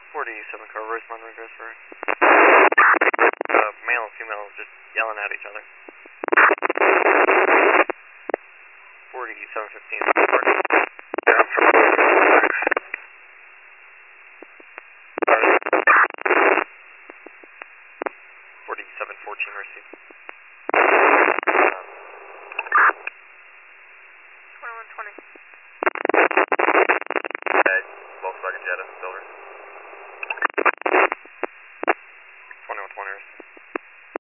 47 car, Royce Monroe goes for male and female just yelling at each other. 4715. 4714 received.